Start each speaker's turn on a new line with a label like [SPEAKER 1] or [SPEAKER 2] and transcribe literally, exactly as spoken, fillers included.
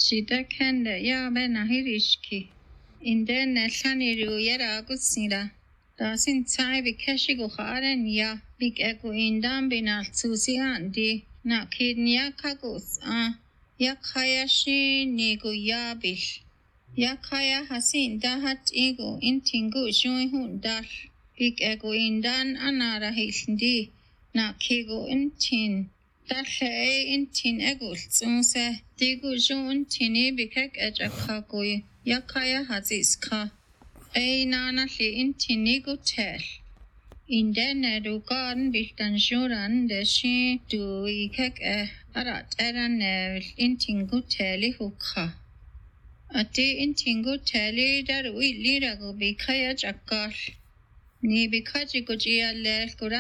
[SPEAKER 1] Sida kende ya bena hirishki. Inde neshaniru yera agusira. Dasin tsai bikashi go kharen ya big ego indam binal tsusi andi. Na kidnya kagos a. Ya kayashi nigo yabish. Ya kaya hasin dahat ego intingu shui hundal. Big ego indan anara hilndi. Na kigo intin. Dahle intin ego tsunse. Digu shu intini bikek ejakagoi. Ya kaya haziska. Ei nana li intini gutel. Indene rugan bildan shuran deshi du ikek e arat eran nevil intin guteli hukha. Ati intin guteli daru ilirago bikaya jakal. Ni bikaji gujiya lel